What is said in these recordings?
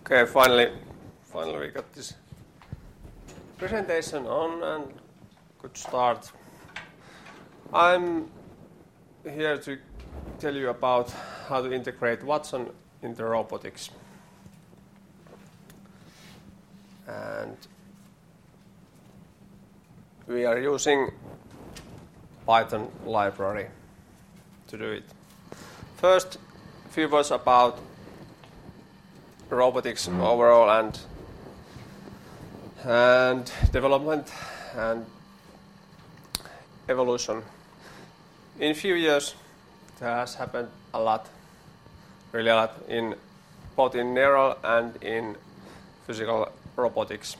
Okay, finally we got this presentation on and good start. I'm here to tell you about how to integrate Watson into robotics. And we are using Python library to do it. First, a few words about robotics overall and development and evolution. In a few years, there has happened a lot, really a lot, in both in neural and in physical robotics.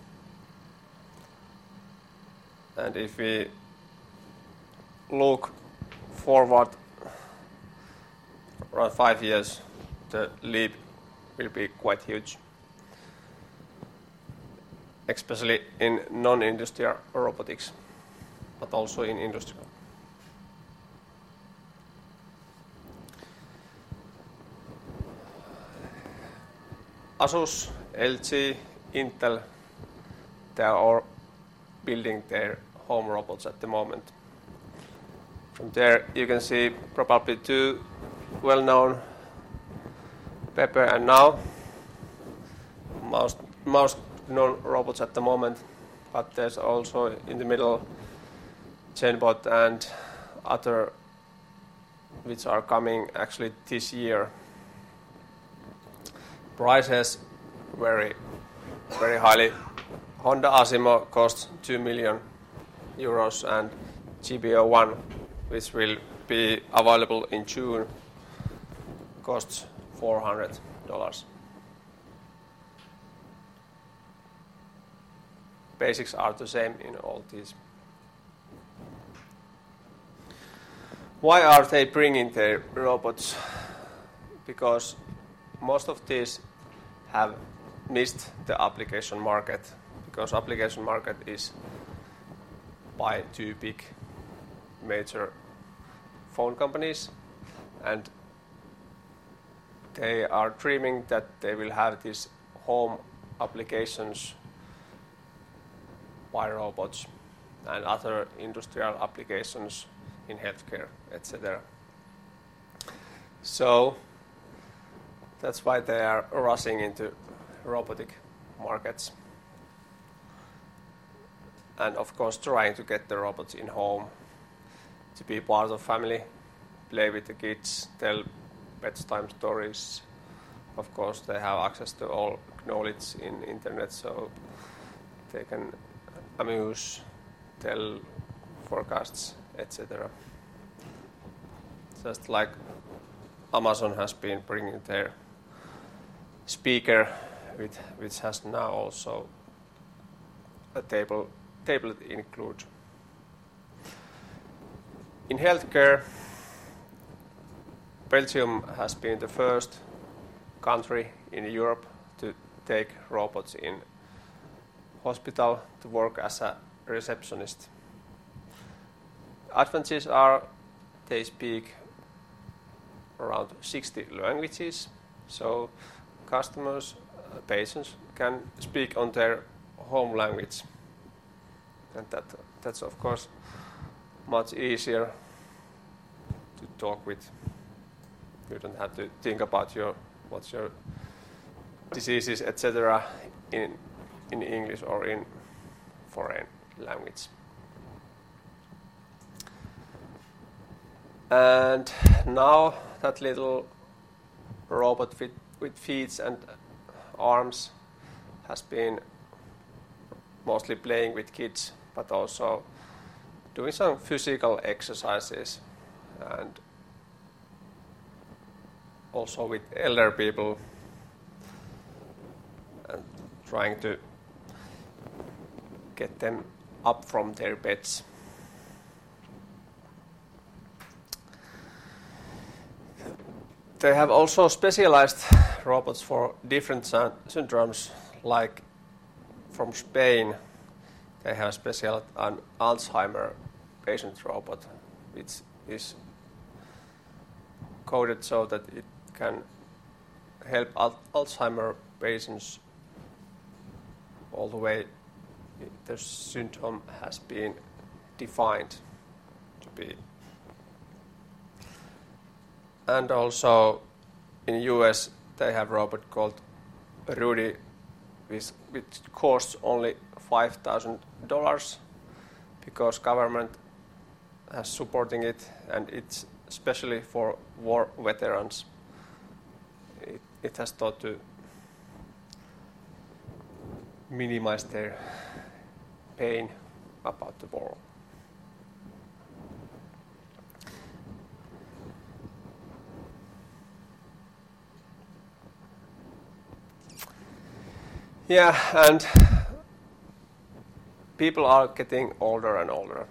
And if we look forward around 5 years, the leap will be quite huge, especially in non-industrial robotics, but also in industrial. Asus, LG, Intel, they are all building their home robots at the moment. From there you can see probably two well-known, Pepper and Now, most known robots at the moment, but there's also in the middle Chainbot and other which are coming actually this year. Prices very highly. Honda Asimo costs 2 million euros and GBO1, which will be available in June, costs $400. Basics are the same in all these. Why are they bringing their robots? Because most of these have missed the application market, because application market is by two big major phone companies, and they are dreaming that they will have these home applications by robots and other industrial applications in healthcare, etc. So that's why they are rushing into robotic markets. And of course trying to get the robots in home to be part of family, play with the kids, tell bedtime stories. Of course they have access to all knowledge in internet, so they can amuse, tell forecasts, etc. Just like Amazon has been bringing their speaker, which has now also a tablet include. In healthcare, Belgium has been the first country in Europe to take robots in hospital to work as a receptionist. Advantages are they speak around 60 languages, so customers, patients can speak on their home language, and that's of course much easier to talk with. You don't have to think about what's your diseases, etc. in English or in foreign language. And now that little robot with feet and arms has been mostly playing with kids, but also doing some physical exercises, and also with elder people, and trying to get them up from their beds. They have also specialized robots for different syndromes, like from Spain they have special an Alzheimer patient robot, which is coded so that it can help Alzheimer patients all the way the syndrome has been defined to be. And also in US they have a robot called Rudy, which costs only $5,000 because government has supporting it, and it's especially for war veterans. It has thought to minimize their pain about the war. Yeah, and people are getting older and older.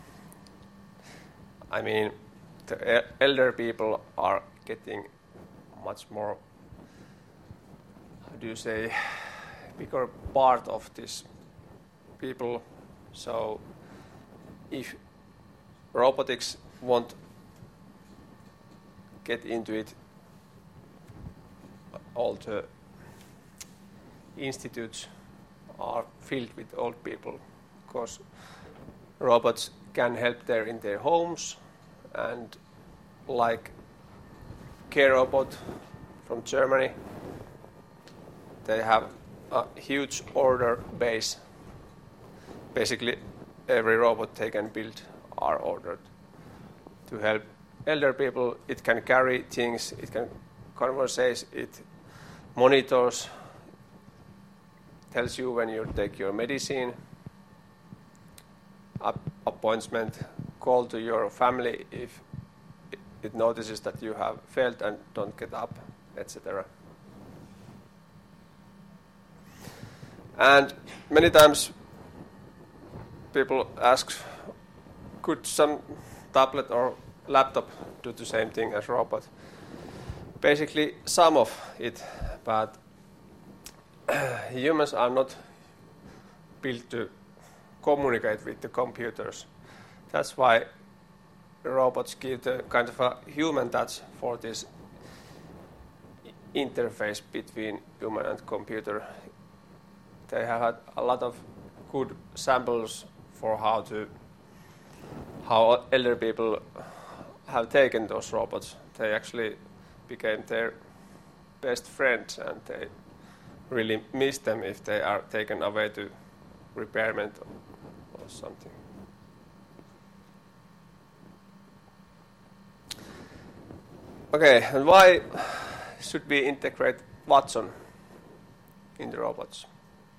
I mean, the elder people are getting much more, how do you say, bigger part of this people. So if robotics won't get into it, all the institutes are filled with old people, because robots can help there in their homes, and like Care Robot from Germany, they have a huge order base. Basically every robot they can build are ordered to help elder people. It can carry things, it can converse, it monitors, tells you when you take your medicine, appointment, call to your family if it notices that you have failed and don't get up, etc. And many times people ask, could some tablet or laptop do the same thing as robot? Basically some of it, but humans are not built to communicate with the computers. That's why robots give the kind of a human touch for this interface between human and computer. They have had a lot of good samples for how elder people have taken those robots. They actually became their best friends, and they really miss them if they are taken away to repairment or something. Okay, and why should we integrate Watson in the robots?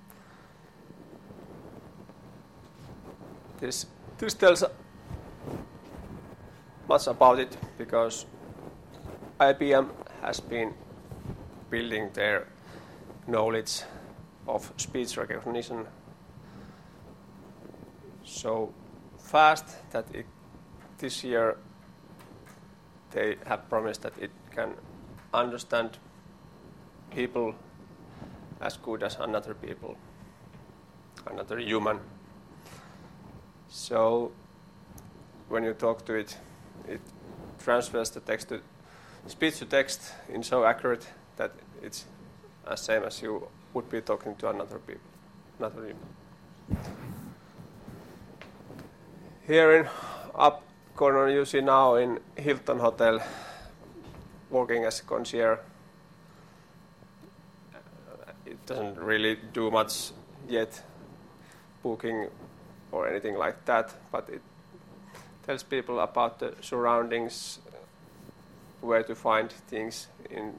This tells much about it, because IBM has been building their knowledge of speech recognition so fast that this year they have promised that it can understand people as good as another human. So when you talk to it, it transfers the text to speech to text in so accurate that it's as same as you would be talking to another human. Here in up corner you see now in Hilton Hotel working as a concierge. It doesn't really do much yet, booking or anything like that, but it tells people about the surroundings, where to find things in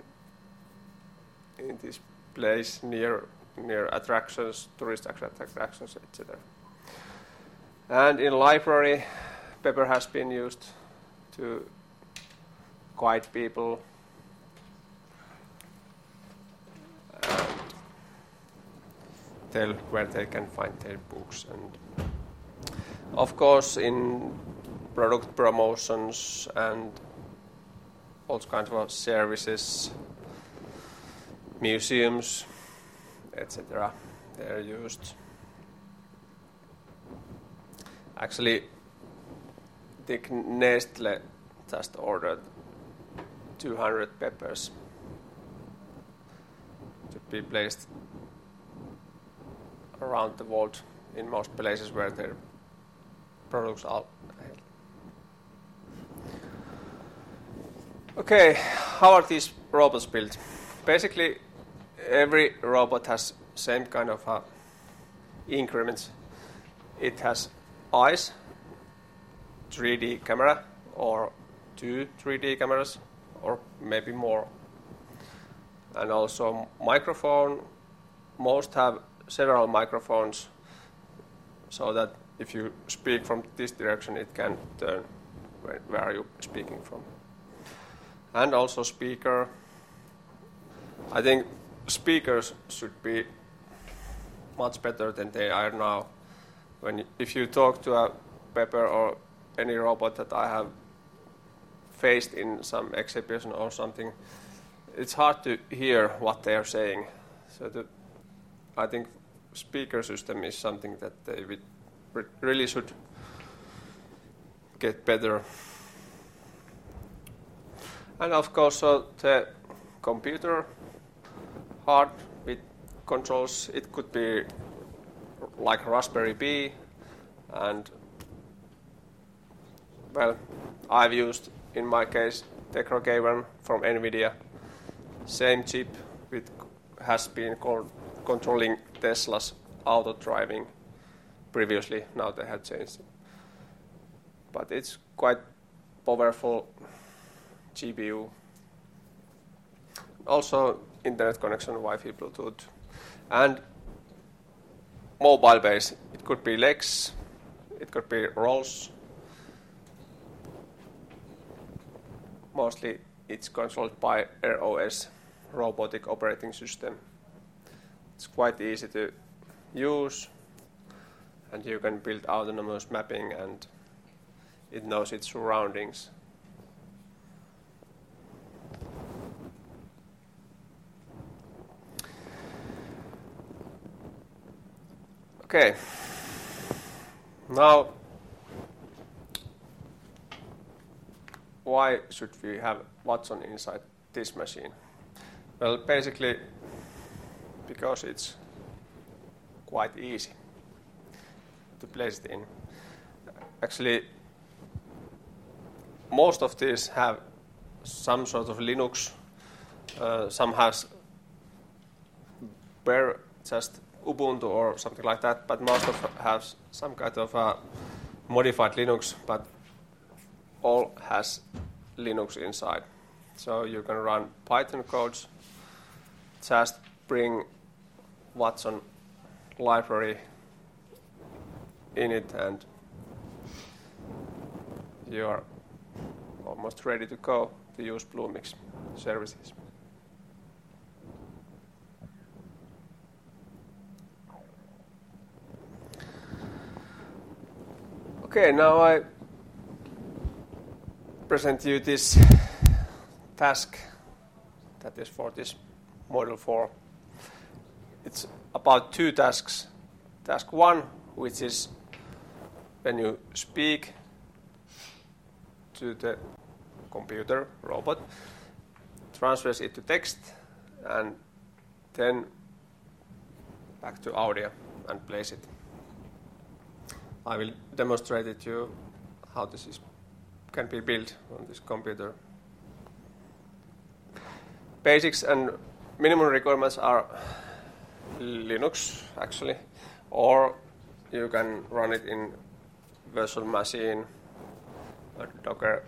this place near attractions, tourist attractions, etc. And in library, Pepper has been used to guide people and tell where they can find their books. And of course in product promotions and all kinds of services, museums, etc. they're used. Actually, Dick Nestle just ordered 200 peppers to be placed around the world in most places where their products are. Okay, how are these robots built? Basically, every robot has same kind of increments. It has eyes, 3D camera, or 2 3D cameras, or maybe more. And also microphone. Most have several microphones, so that if you speak from this direction, it can turn where are you speaking from. And also speaker. I think speakers should be much better than they are now. If you talk to a Pepper or any robot that I have faced in some exhibition or something, it's hard to hear what they are saying. So I think speaker system is something that they really should get better. And of course, the computer hard with controls. It could be like Raspberry Pi, and well, I've used in my case Tegra K1 from NVIDIA. Same chip has been controlling Tesla's auto driving previously. Now they have changed it, but it's quite powerful GPU. Also internet connection, Wi-Fi, Bluetooth, and mobile base. It could be legs, it could be rolls. Mostly it's controlled by ROS, Robotic Operating System. It's quite easy to use, and you can build autonomous mapping, and it knows its surroundings. Okay, now why should we have Watson inside this machine? Well, basically because it's quite easy to place it in. Actually, most of these have some sort of Linux, some has bare just Ubuntu or something like that, but most of have some kind of modified Linux, but all has Linux inside. So you can run Python codes, just bring Watson library in it, and you are almost ready to go to use Bluemix services. Okay, now I present you this task that is for this Module 4. It's about 2 tasks. Task 1, which is when you speak to the computer, robot, transfers it to text, and then back to audio and plays it. I will demonstrate it to you how this can be built on this computer. Basics and minimum requirements are Linux, actually, or you can run it in virtual machine or Docker.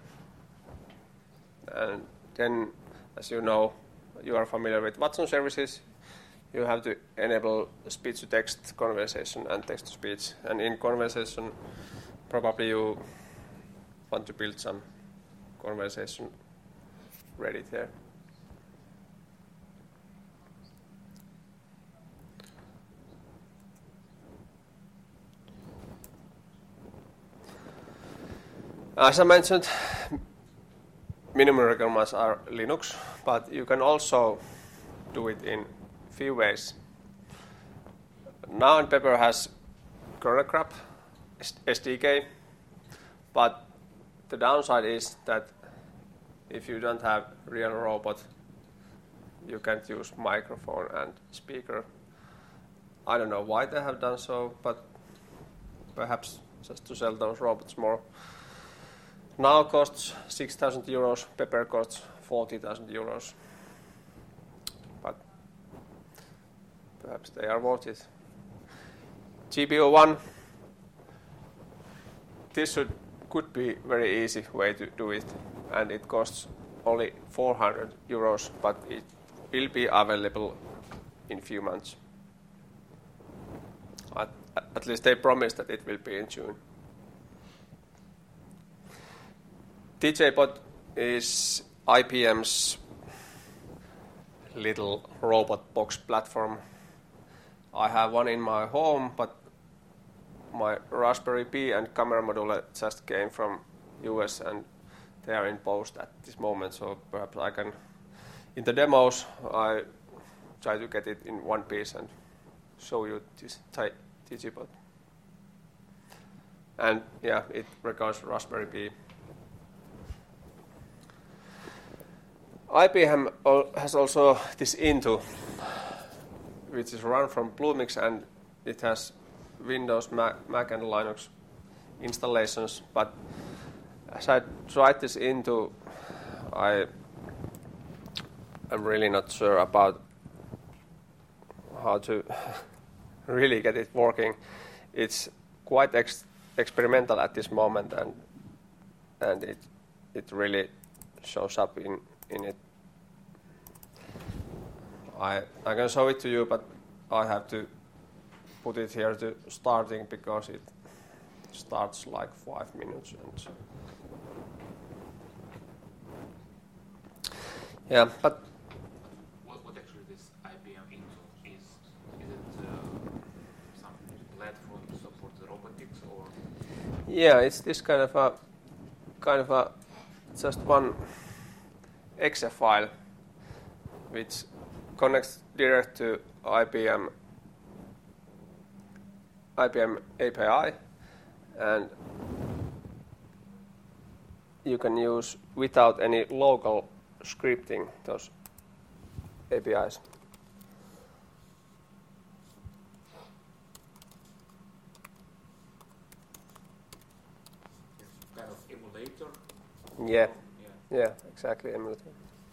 And then, as you know, you are familiar with Watson services. You have to enable speech-to-text conversation and text-to-speech. And in conversation, probably you want to build some conversation ready there. As I mentioned, minimum requirements are Linux, but you can also do it in few ways. Now and Pepper has ChronoGraph SDK, but the downside is that if you don't have real robot, you can't use microphone and speaker. I don't know why they have done so, but perhaps just to sell those robots more. Now costs 6,000 euros, Pepper costs 40,000 euros. But perhaps they are worth it. GPO1, this could be very easy way to do it, and it costs only 400 euros, but it will be available in few months. At least they promise that it will be in June. DJBot is IBM's little robot box platform. I have one in my home, but my Raspberry Pi and camera module just came from US and they are in post at this moment, so perhaps I can, in the demos, I try to get it in one piece and show you this DJBot. And yeah, it regards Raspberry Pi. IBM has also this Into, which is run from Bluemix, and it has Windows, Mac and Linux installations. But as I tried this Into, I am really not sure about how to really get it working. It's quite experimental at this moment, and it really shows up in it. I can show it to you, but I have to put it here to starting because it starts like 5 minutes. And yeah, but what actually this IBM Into is? Is it some platform to support the robotics, or? Yeah, it's this kind of a just one exe file which connects direct to IBM API, and you can use without any local scripting those APIs. Kind of emulator? Yeah, exactly, emulator.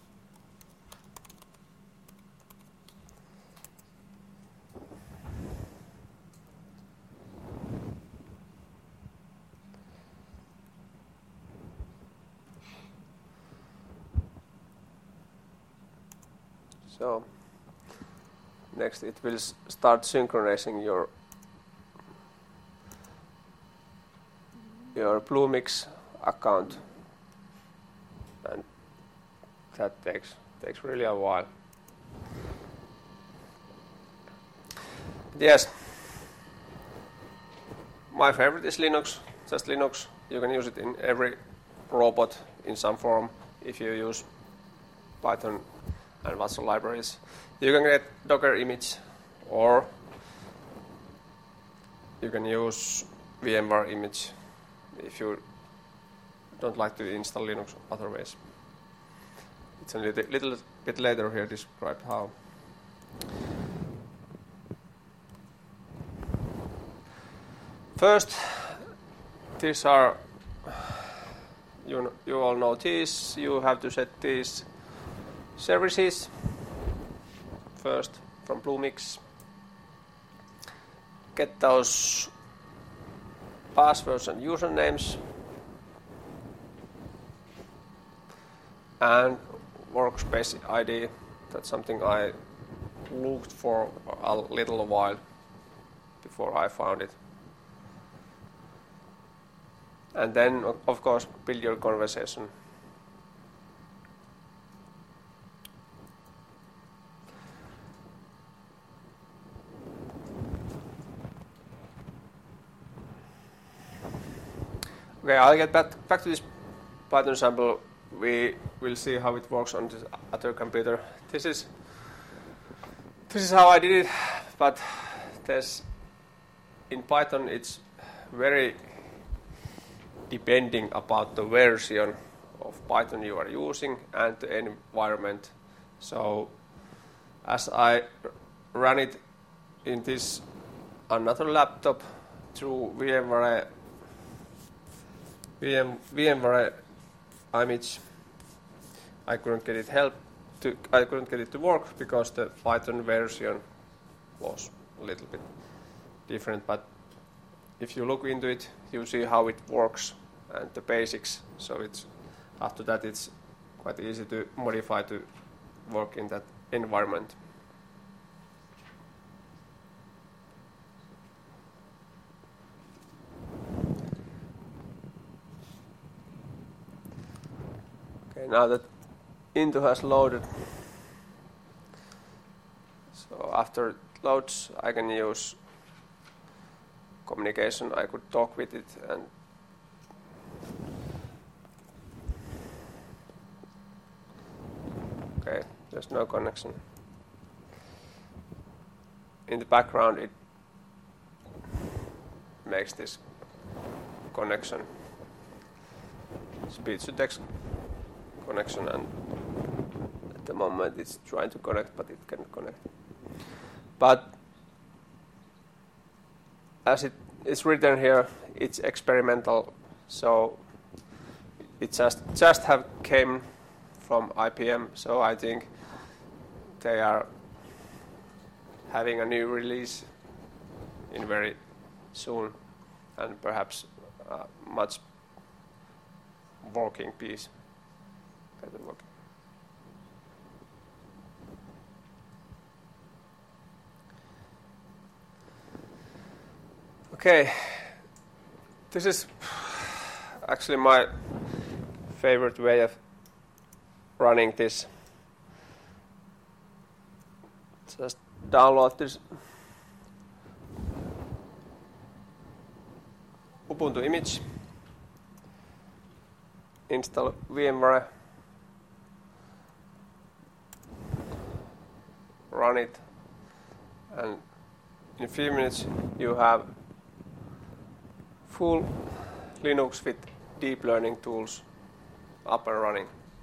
So next it will start synchronizing your Bluemix account, and that takes really a while. Yes, my favorite is Linux, just Linux. You can use it in every robot in some form if you use Python and Watson libraries. You can get Docker image, or you can use VMware image if you don't like to install Linux other ways. It's a little bit later here described how. First, these are, you all know these. You have to set these services first from Bluemix. Get those passwords and usernames, and workspace ID. That's something I looked for a little while before I found it. And then, of course, build your conversation. Okay, I'll get back to this Python sample. We will see how it works on this other computer. This is how I did it, but in Python it's very depending about the version of Python you are using and the environment. So as I ran it in this another laptop through VMware image, I couldn't get it to work because the Python version was a little bit different. But if you look into it, you see how it works and the basics. So after that it's quite easy to modify to work in that environment. Okay, now that Into has loaded, so after it loads, I can use communication. I could talk with it, and okay, there's no connection. In the background, it makes this connection, speech to text connection, and at the moment it's trying to connect, but it can't connect. But as it is written here, it's experimental, so it just have came from IPM, so I think they are having a new release in very soon, and perhaps a much working piece. Better working. Okay, this is actually my favorite way of running this. Just download this Ubuntu image, install VMware, run it, and in a few minutes you have full Linux with deep learning tools up and running.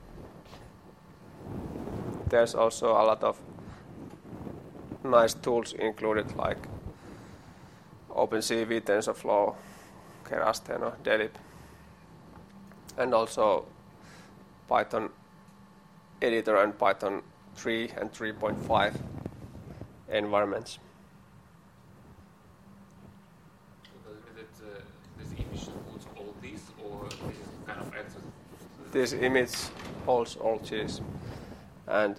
There's also a lot of nice tools included, like OpenCV, TensorFlow, Keras, Tenor, Delip, and also Python editor and Python 3 and 3.5 environments. This image holds all these, and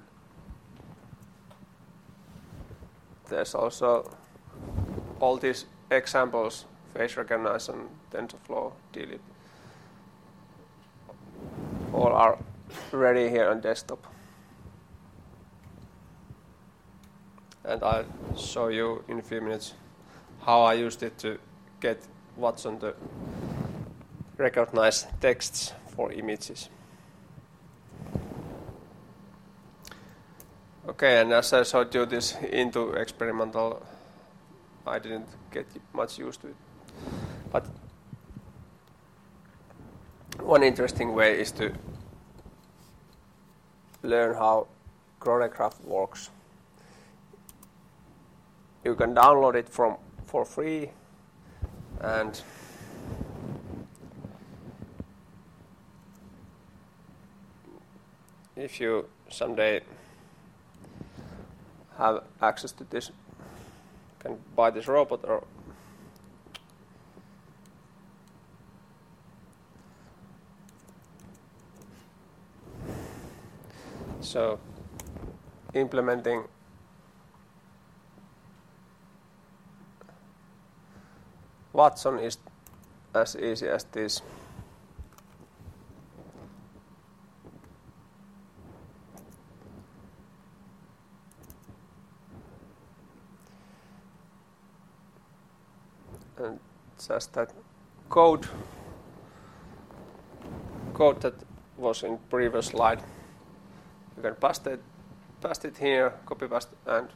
there's also all these examples: face recognition, TensorFlow, Delip. All are ready here on desktop, and I'll show you in a few minutes how I used it to get Watson to recognize texts for images. Okay, and as I showed you this Into experimental, I didn't get much used to it. But one interesting way is to learn how Chronograph works. You can download it for free, and if you someday have access to this, can buy this robot, or so implementing Watson is as easy as this. And just that code that was in previous slide, you can paste it here, copy paste, and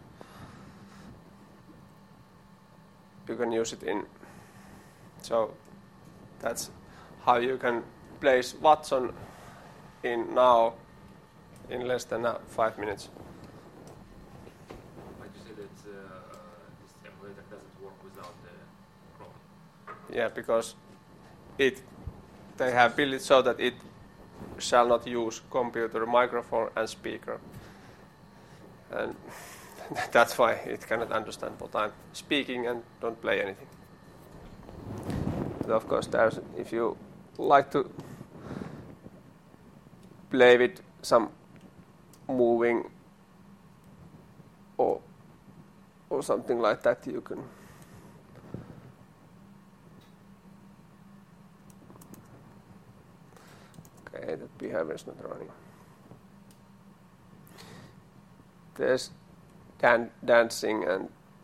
you can use it in. So that's how you can place Watson in now in less than 5 minutes. simulator doesn't work without the robot. Yeah, because they have built it so that it shall not use computer, microphone, and speaker, and that's why it cannot understand what I'm speaking and don't play anything. But of course, if you like to play with some moving or something like that, you can. Okay, that behavior is not running. There's dancing and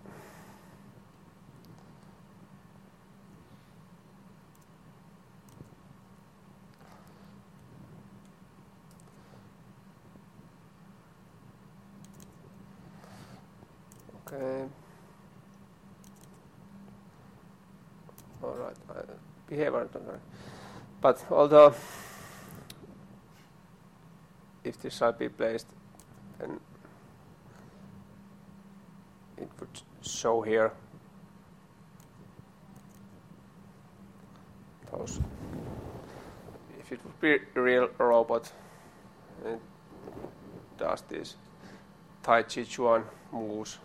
okay. All right, behavior. But although if this shall be placed, then it would show here those. If it would be a real robot, it does these Tai Chi Chuan moves.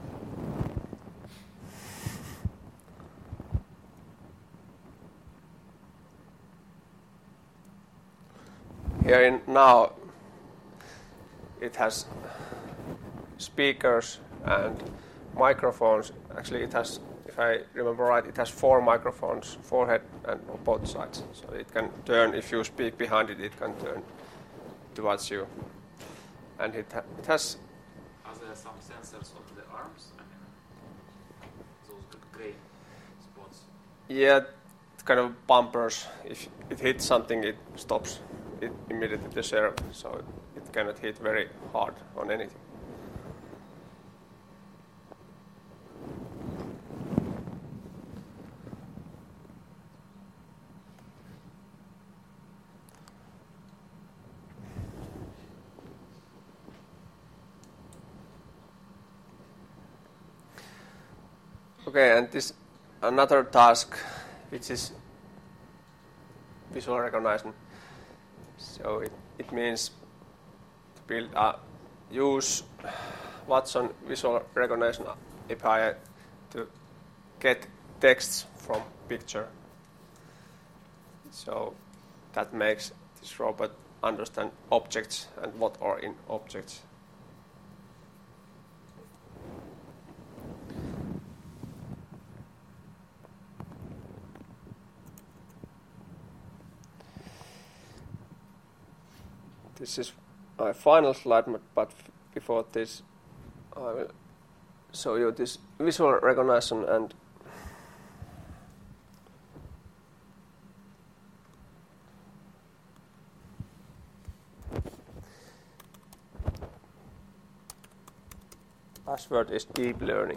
Here in now, it has speakers and microphones. Actually, it has, if I remember right, it has 4 microphones, forehead and on both sides. So it can turn, if you speak behind it, it can turn towards you. And it has. Are there some sensors on the arms? I mean, those gray spots. Yeah, kind of bumpers. If it hits something, it stops it immediately the servo, so it cannot hit very hard on anything. Okay, and this another task, which is visual recognition. So it means to build use Watson visual recognition API to get texts from picture. So that makes this robot understand objects and what are in objects. This is my final slide, but before this, I will show you this visual recognition and password is deep learning.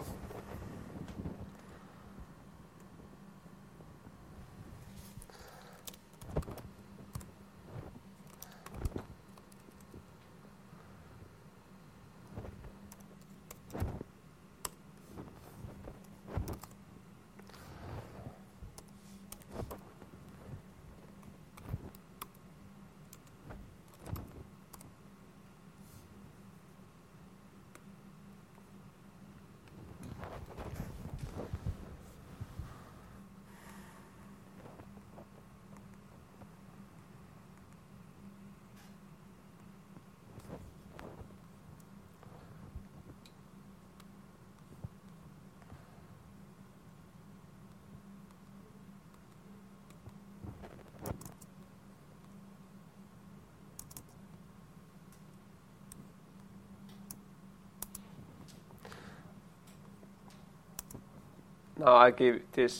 Now I give this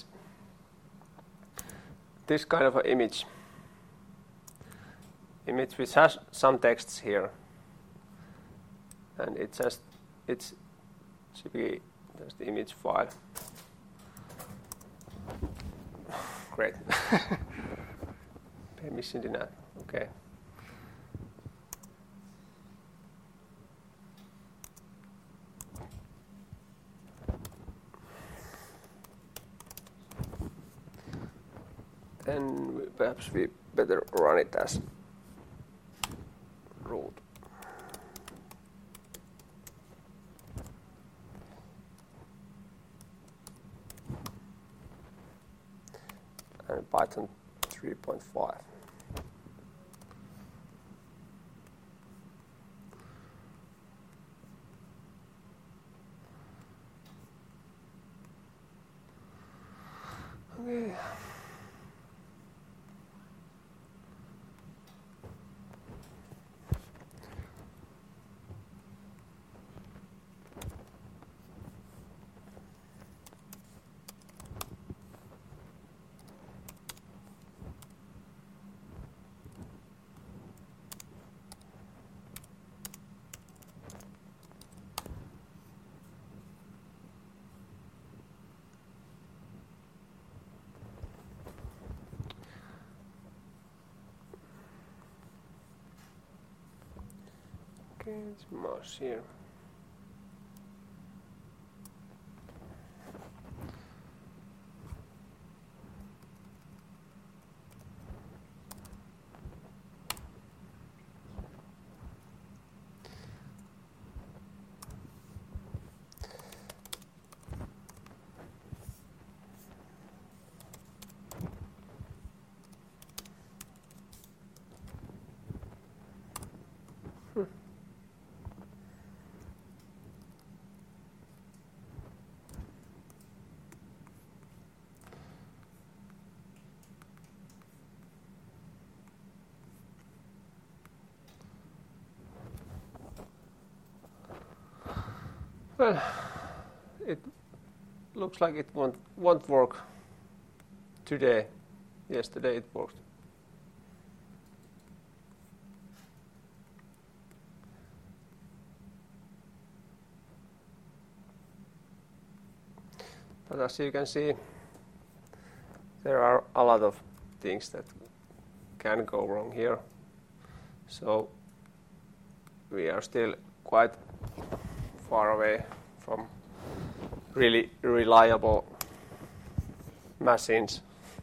kind of an image which has some texts here, and it's should be just the image file. Great. Permission denied. Okay. then perhaps we better run it as root. And Python 3.5. Okay. Okay, it's mouse here. Well, it looks like it won't work today. Yesterday it worked. But as you can see, there are a lot of things that can go wrong here. So we are still quite far away from really reliable machines.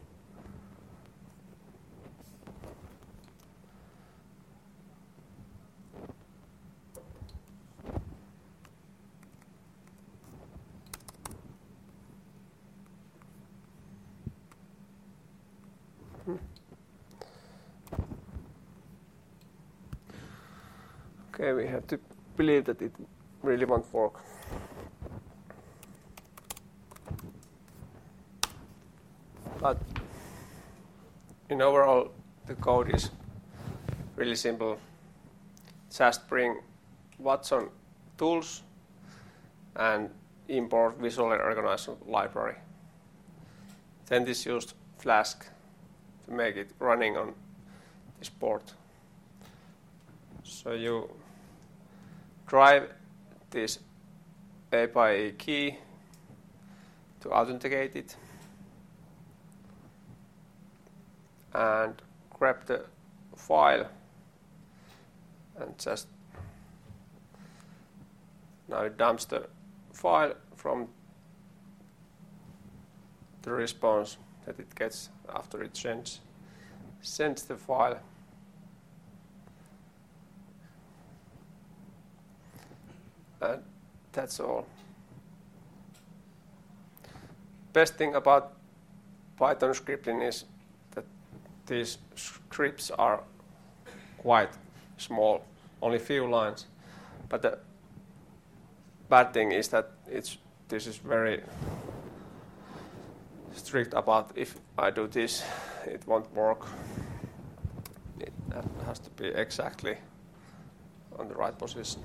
Okay, we have to believe that it really won't work. But in overall, the code is really simple. Just bring Watson tools and import visual recognition library. Then this used Flask to make it running on this port. So you drive this API key to authenticate it and grab the file and just now it dumps the file from the response that it gets after it sends the file. And that's all. Best thing about Python scripting is that these scripts are quite small, only few lines. But the bad thing is that this is very strict about if I do this, it won't work. It has to be exactly on the right position.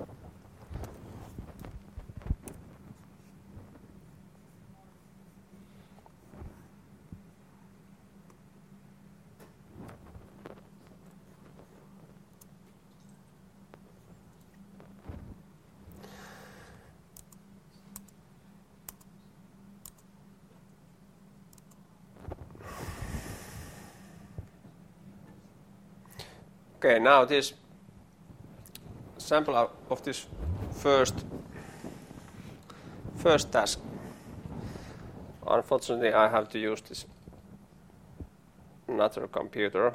Okay, now this sample of this first task. Unfortunately, I have to use this another computer.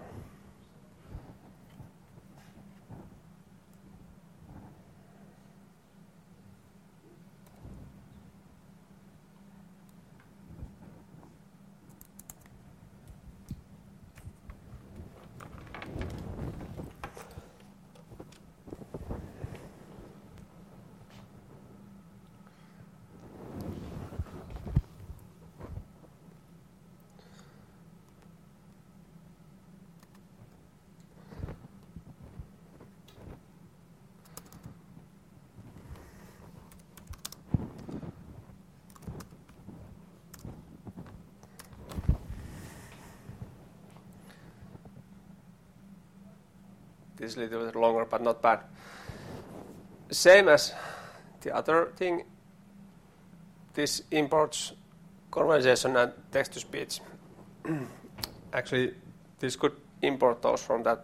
This is a little bit longer, but not bad. Same as the other thing, this imports conversation and text-to-speech. Actually, this could import those from that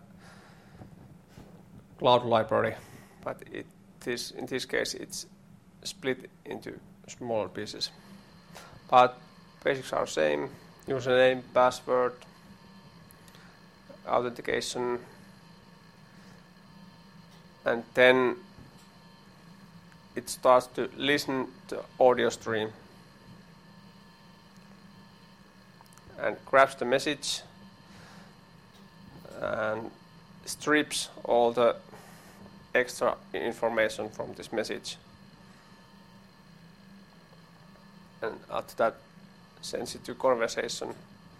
cloud library, but in this case, it's split into smaller pieces. But basics are same: username, password, authentication, and then it starts to listen to audio stream and grabs the message and strips all the extra information from this message, and after that sends it to conversation,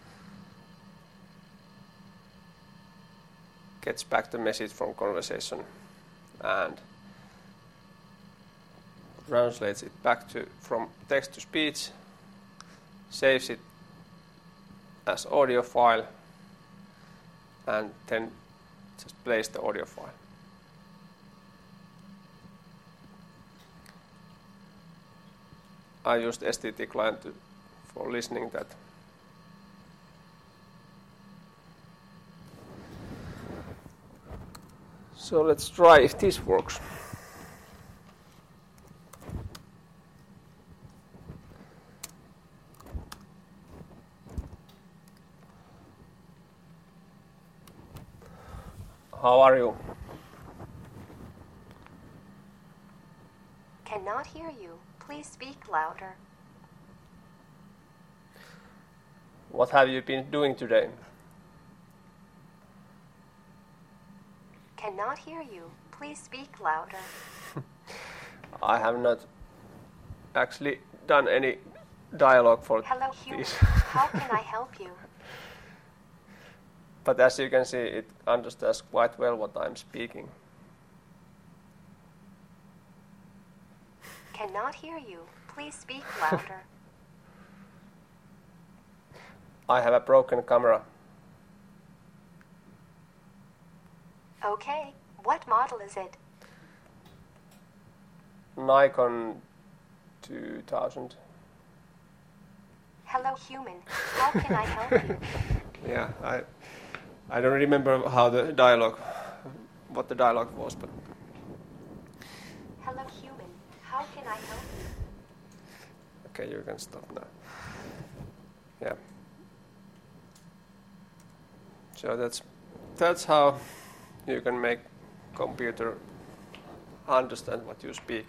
gets back the message from conversation and translates it back from text to speech, saves it as audio file, and then just plays the audio file. I used STT client for listening that. So let's try if this works. How are you? Cannot hear you. Please speak louder. What have you been doing today? Cannot hear you. Please speak louder. I have not actually done any dialogue for Hello, human. this. How can I help you? But as you can see, it understands quite well what I'm speaking. Cannot hear you. Please speak louder. I have a broken camera. Okay. What model is it? Nikon 2000. Hello, human. How can I help you? Yeah, I don't remember what the dialogue was, but Hello, human. How can I help you? okay, you can stop now. Yeah. So that's how you can make computer understand what you speak.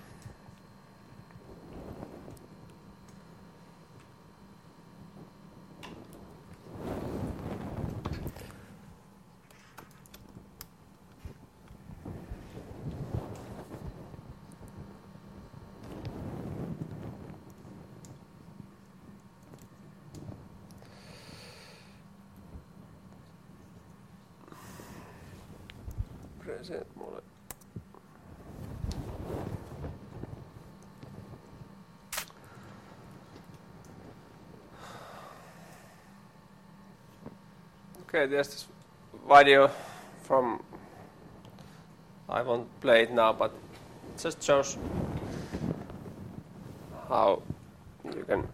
Present mulle. Okay, there's this video from, I won't play it now, but it just shows how you can,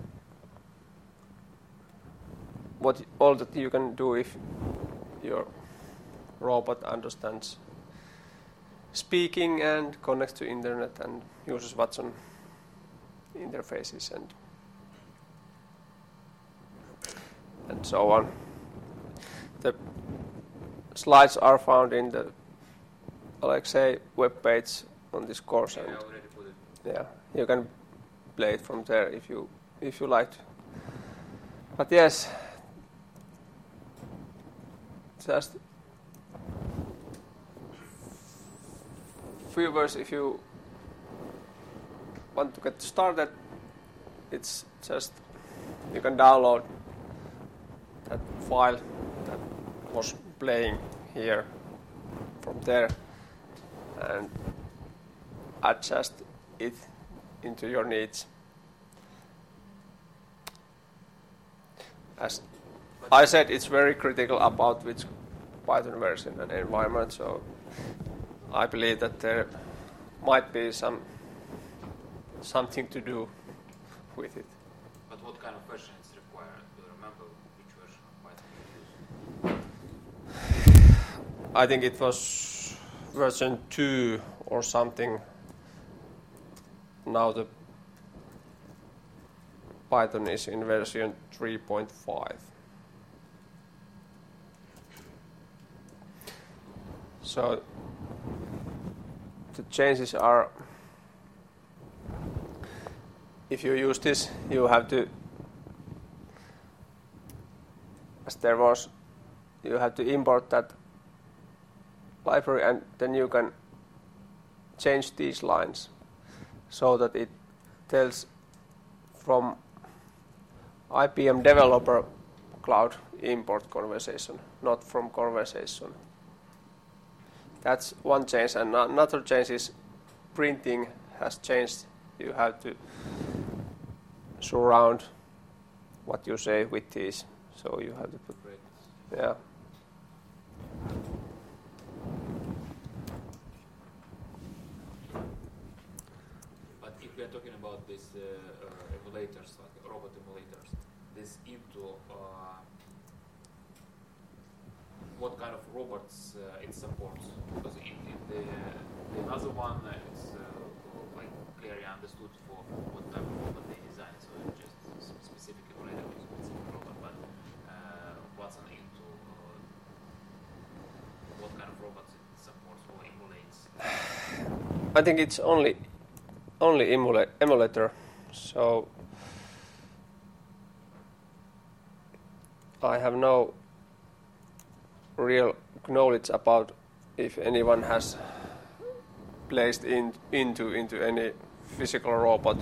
what all that you can do if your robot understands speaking and connects to internet and uses Watson interfaces and so on. The slides are found in the Alexei webpage on this course, I and already put it. yeah, you can play it from there if you like to. But yes, just few words if you want to get started. It's just you can download that file that was playing here from there and adjust it into your needs. As I said, it's very critical about which Python version and environment, so I believe that there might be something to do with it. But what kind of version is required? Do you remember which version of Python you use? I think it was version 2 or something. Now the Python is in version 3.5. So the changes are, if you use this, you have to, as there was, you have to import that library, and then you can change these lines so that it tells from IBM Developer Cloud import conversation, not from conversation. That's one change, and another change is printing has changed. You have to surround what you say with these, so you have to put, yeah. But if we are talking about these emulators, like robot emulators, this into what kind of robots it supports? Because in the other one, it's like clearly understood for what type of robot they design. So it's just specific emulator for specific robot. But what's an into? What kind of robots it supports or emulates? I think it's only emulator. So I have no real knowledge about if anyone has placed into any physical robot.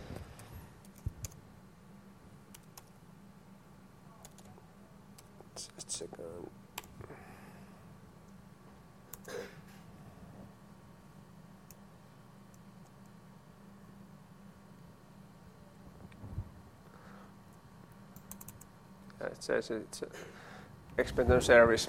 Just a second. It says it's an expansion service.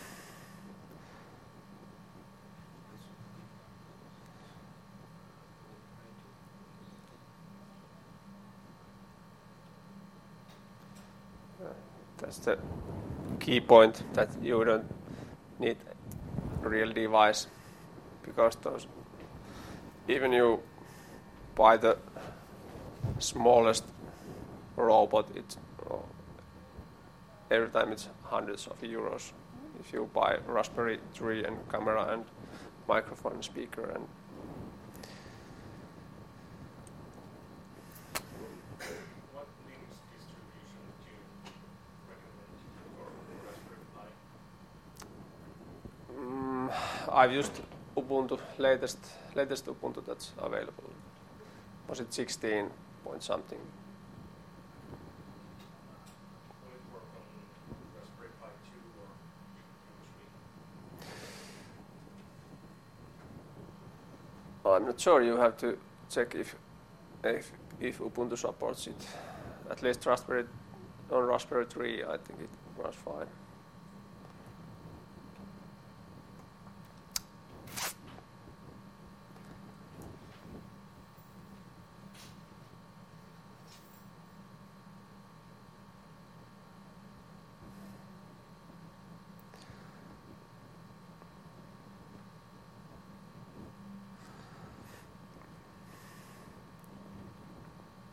That's the key point, that you don't need a real device, because those, even you buy the smallest robot, it's every time it's hundreds of euros. If you buy Raspberry 3 and camera and microphone speaker and what Linux distribution do you recommend for Raspberry Pi? I've used Ubuntu, latest Ubuntu that's available. Was it 16 point something? Will it work on Raspberry Pi 2 or which? I'm not sure. You have to check if Ubuntu supports it. At least on Raspberry 3, I think it runs fine.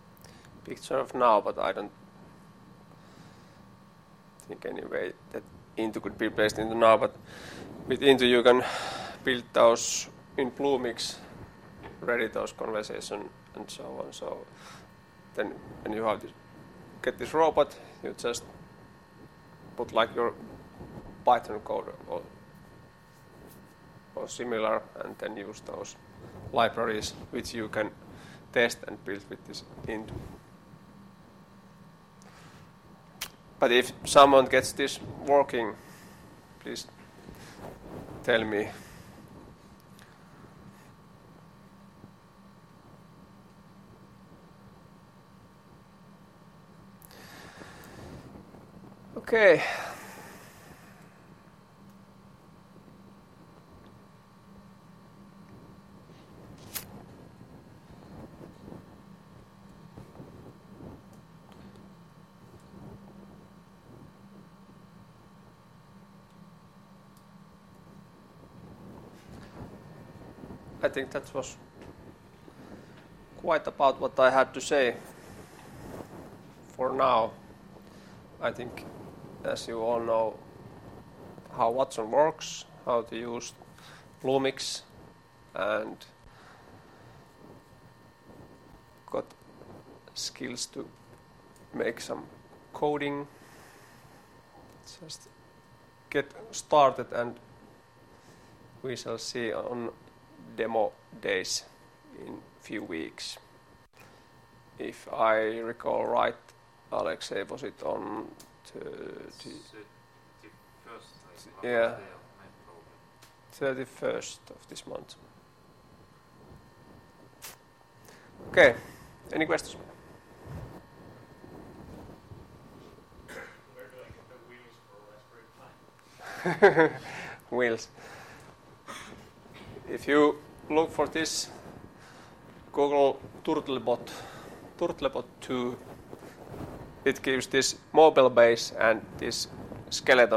Picture of now, but I don't think anyway that Into could be placed into now, but with Into you can build those in Bluemix, ready those conversation and so on. So then when you have to get this robot, you just put like your Python code or similar, and then use those libraries which you can test and build with this Into. But if someone gets this working, please tell me. Okay. I think that was quite about what I had to say for now. I think, as you all know, how Watson works, how to use Bluemix, and got skills to make some coding. Just get started, and we shall see on demo days in few weeks. If I recall right, Alexei, was it on 31st of this month? Okay, any questions? Where do I get the wheels for Raspberry Pi? Wheels. If you look for this Google Turtlebot 2, it gives this mobile base and this skeleton.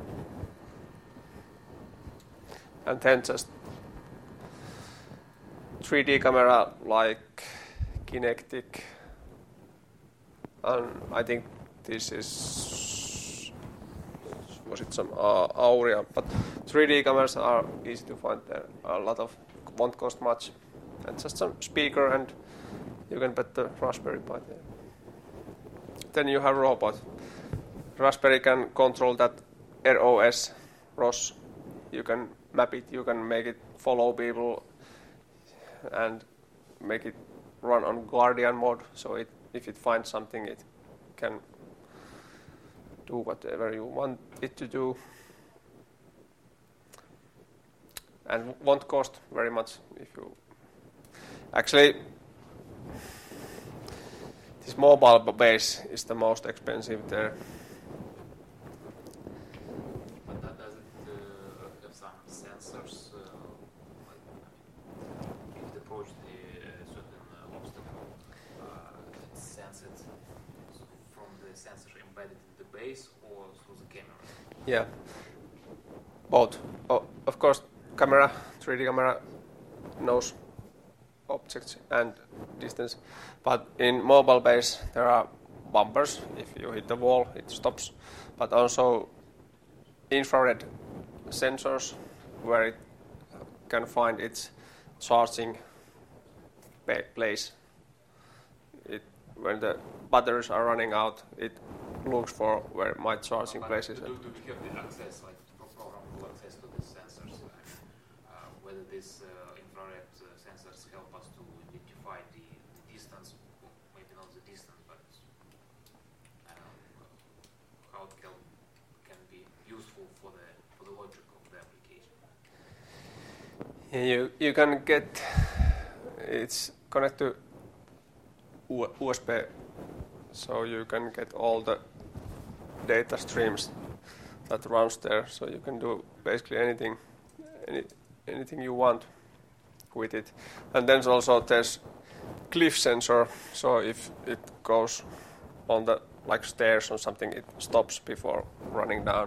And then just 3D camera like Kinectic. And I think this is, was it some Aurea, but 3D cameras are easy to find there. A lot of, won't cost much. And just some speaker, and you can put the Raspberry Pi there. Then you have robot. Raspberry can control that ROS. You can map it, you can make it follow people and make it run on Guardian mode, so if it finds something, it can do whatever you want it to do. And won't cost very much if you... Actually, this mobile base is the most expensive there. But that does it have some sensors? Like, if it approach the certain obstacle, it senses it from the sensor embedded in the base or through the camera? Yeah, both. Of course, 3D camera knows objects and distance, but in mobile base there are bumpers. If you hit the wall, it stops, but also infrared sensors where it can find its charging place. When the batteries are running out, it looks for where my charging place is. Do we have the access, like programmable access to these sensors? Whether these infrared sensors help us to identify the distance, maybe not the distance, but how it can be useful for the logic of the application. You can get, it's connected to USB, so you can get all the data streams that runs there, so you can do basically anything you want with it. And then also there's cliff sensor, so if it goes on the like stairs or something, it stops before running down.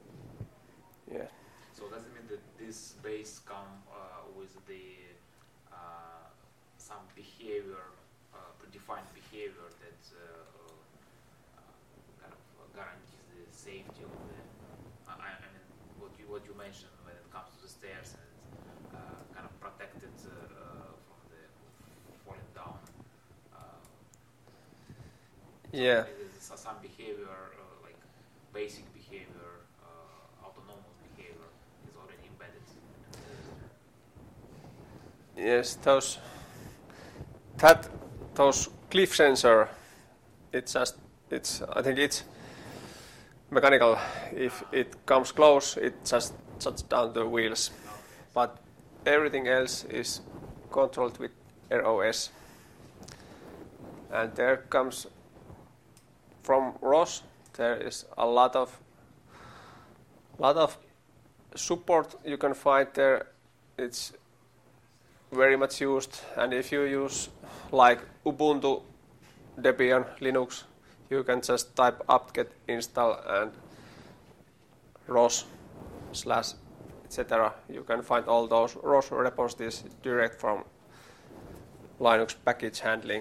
Yeah. So does it mean that this base come with the some behavior, predefined behavior that kind of guarantees the safety of the. I mean, what you mentioned when it comes to the stairs and kind of protected from the falling down. Yeah. So some behavior, like basic behavior, autonomous behavior, is already embedded. Yes, those cliff sensor, I think it's mechanical. If it comes close, it just shuts down the wheels. But everything else is controlled with ROS. And there comes from ROS, there is a lot of support you can find there. It's very much used, and if you use like Ubuntu, Debian, Linux, you can just type apt-get install and ROS / etc. You can find all those ROS repositories direct from Linux package handling.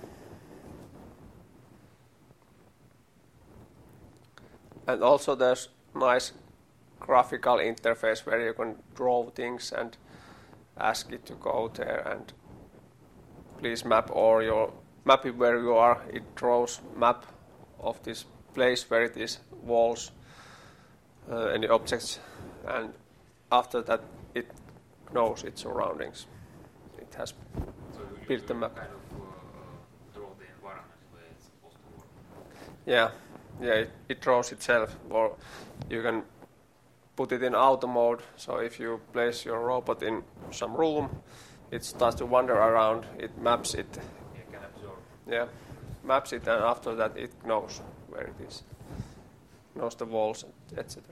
And also there's nice graphical interface where you can draw things and ask it to go there and please map, or your map where you are, it draws map of this place where it is, walls, any objects, and after that it knows its surroundings. It has built the map. Kind of draw the environment where it's supposed to work. Yeah, it draws itself, or you can put it in auto mode, so if you place your robot in some room, it starts to wander around, it maps it. You can absorb. Yeah, maps it, and after that it knows where it is, knows the walls, etc.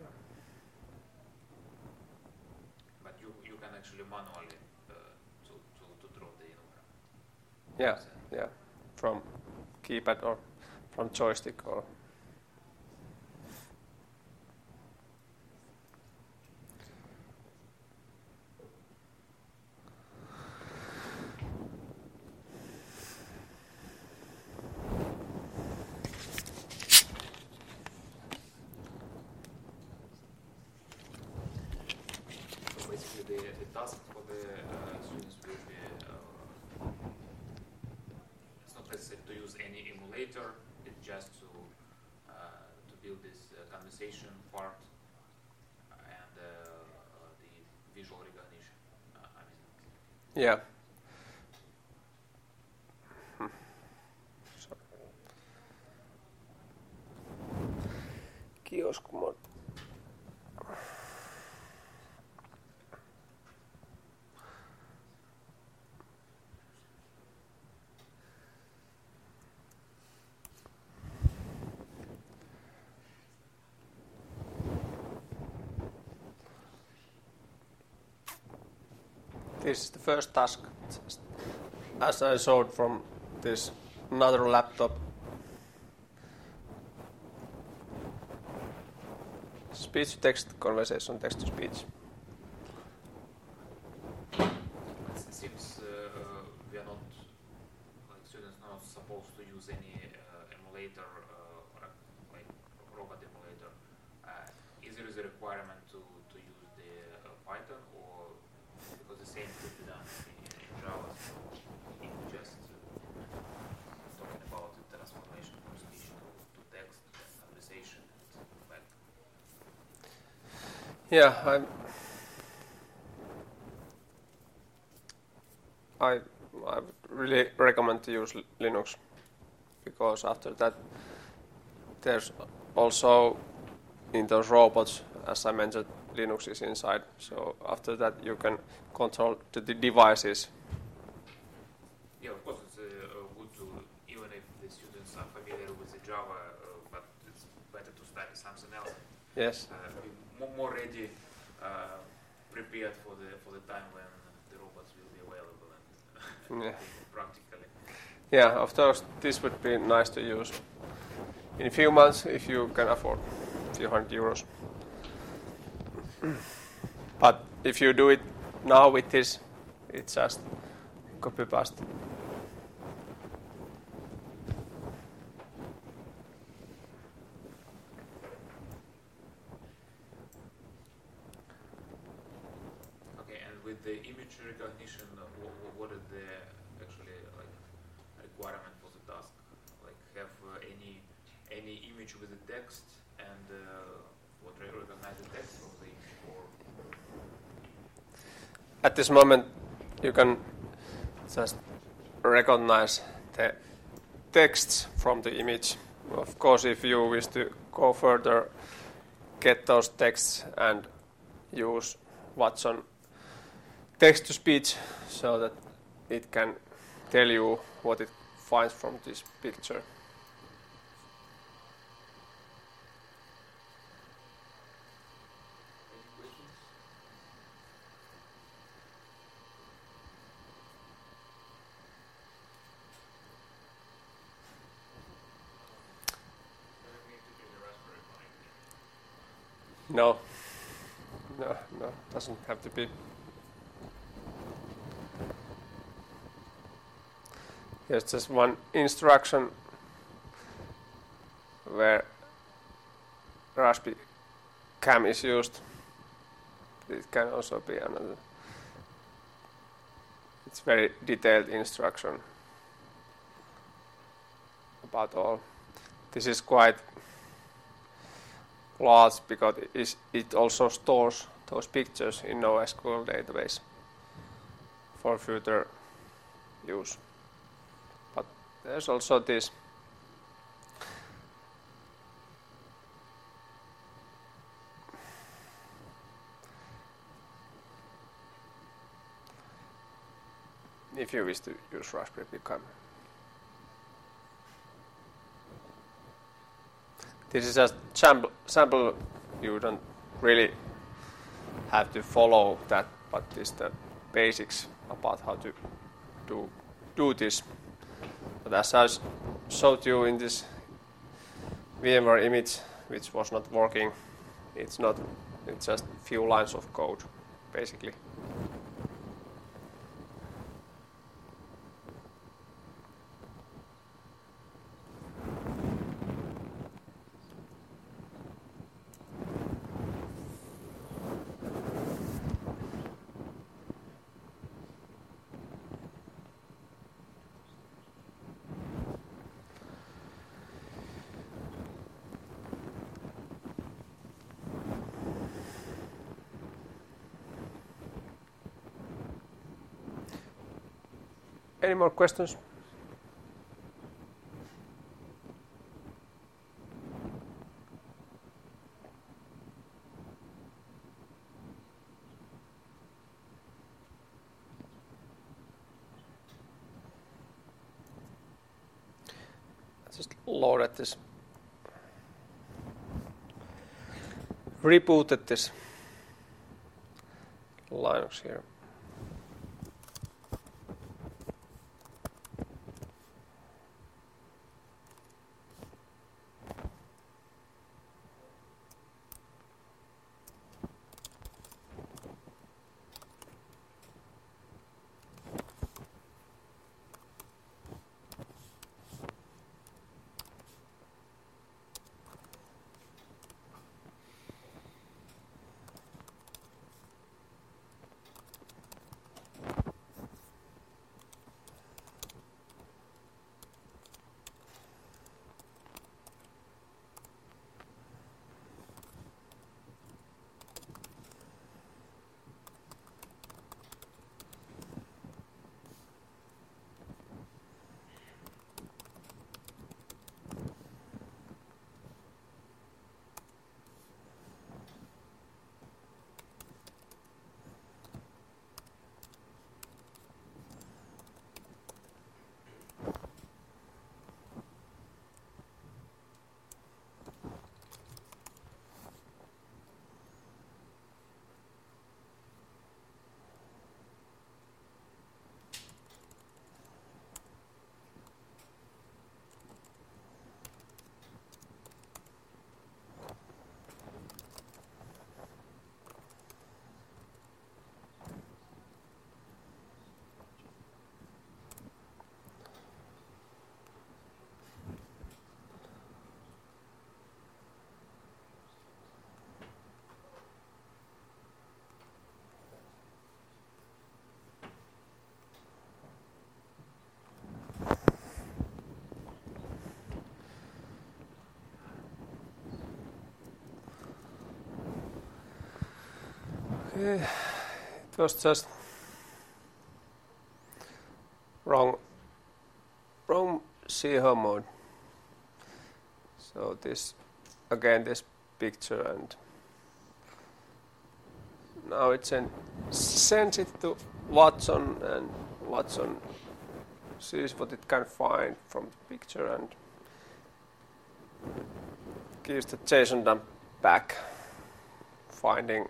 But you can actually manually to draw the environment. Yeah, from keypad or from joystick or. Basically, the task for the students will be it's not necessary to use any emulator. It's just to build this conversation part and the visual recognition. Yeah. Sorry. Kiosk mode. This is the first task, as I showed from this another laptop. Speech to text, conversation, text to speech. It seems we are not, like students, not supposed to use any emulator, or like robot emulator. Is there a requirement to use the Python, or because the same could be done in Java? Just talking about the transformation from speech to text and conversation and back. Yeah, I would really recommend to use Linux, because after that there's also in those robots, as I mentioned, Linux is inside. So after that you can control the devices. Yeah, of course it's good to, even if the students are familiar with the Java, but it's better to study something else. Yes. Be more ready, prepared for the time when the robots will be available and Yeah. practically. Yeah, of course, this would be nice to use in a few months if you can afford a few €100. But if you do it now with this, it's just copy paste. Okay, and with the image recognition, what is the actually like requirement for the task? Like have any image with the text and what recognize the text from the image, or At this moment, you can just recognize the texts from the image. Of course, if you wish to go further, get those texts and use Watson text-to-speech so that it can tell you what it finds from this picture. any questions? Does it need to be the Raspberry Pi? No, doesn't have to be. Here's just one instruction where Raspberry cam is used. It can also be another. It's very detailed instruction about all. This is quite large because it also stores those pictures in NoSQL database for future use. But there's also this if you wish to use Raspberry Pi. This is just sample. You don't really have to follow that, but it's the basics about how to do this. But as I showed you in this VMware image, which was not working, it's just a few lines of code, basically. Any more questions? I just loaded this, rebooted this Linux here. It was just wrong zero mode. So this again, this picture, and now it sends it to Watson, and Watson sees what it can find from the picture and gives the JSON dump back, finding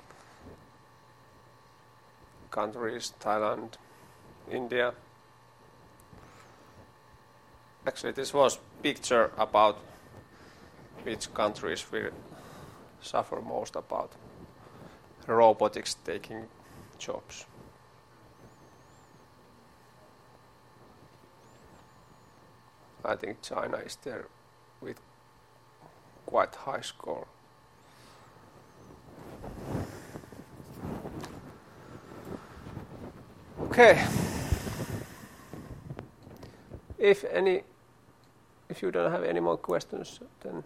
countries: Thailand, India. Actually, this was picture about which countries will suffer most about robotics taking jobs. I think China is there with quite high score. Okay. If you don't have any more questions, then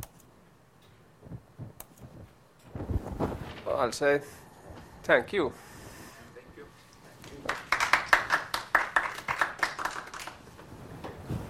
I'll say thank you.